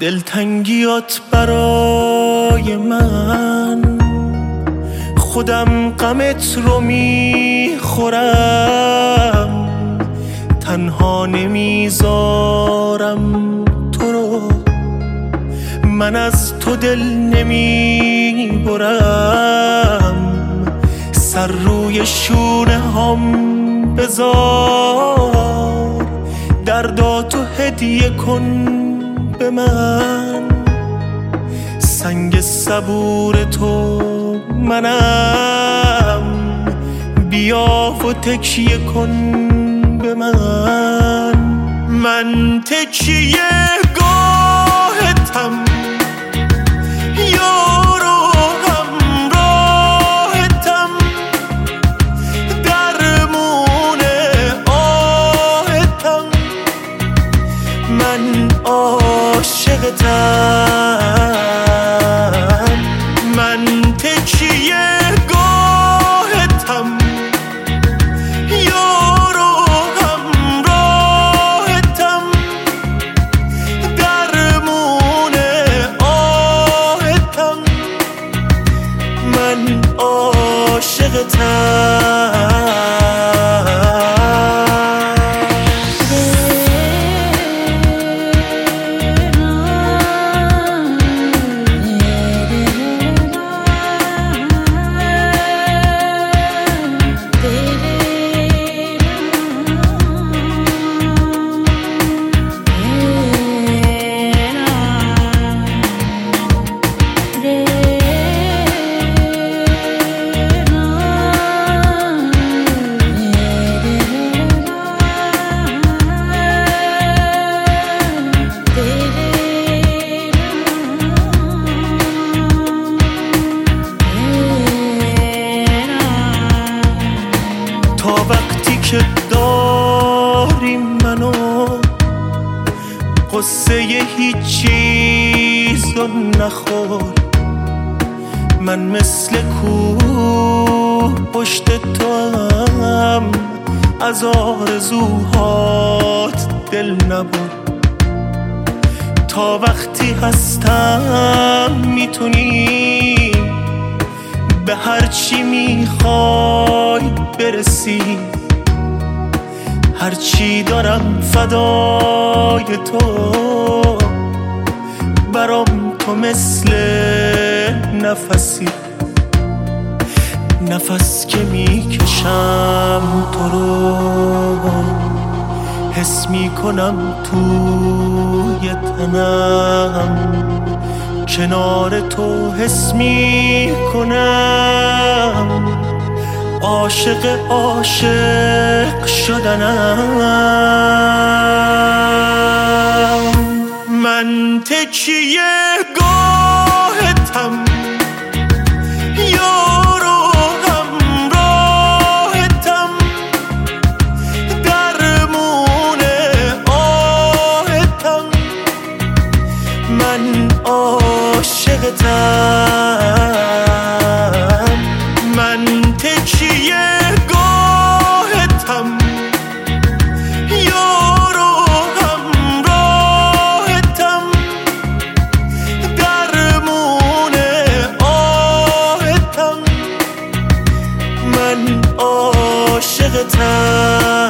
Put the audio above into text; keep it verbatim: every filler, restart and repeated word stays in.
دلتنگیات برای من، خودم غمت رو میخورم، تنها نمیذارم تو رو، من از تو دل نمیبرم، سر روی شونه هم بذار، درداتو هدیه کن به من، سنگ صبور تو منم، بیا و تکیه کن به من، من تکیه گاهتم، یار و همراهتم، درمون آهتم، من عاشقتم، من تکیه گاهتم، یار و همراهتم، درمون آهتم، من عاشقتم. تا وقتی که داری منو، قصه هیچ چیزو نخور، من مثل کوه پشت تو هم، از آرزوهات دل نبر، تا وقتی هستم میتونی به هرچی میخوای برسی، هرچی دارم فدای تو، برام تو مثل نفسی، نفس که میکشم تو رو، حس میکنم توی تنم، کنار تو حس میکنم، عاشق عاشق شدنم، من تکیه گاهتم، یار و همراهتم، درمون آهتم، من عاشقتم، من تکیه گاهتم، یار و همراهتم، درمون آهتم، من عاشقتم.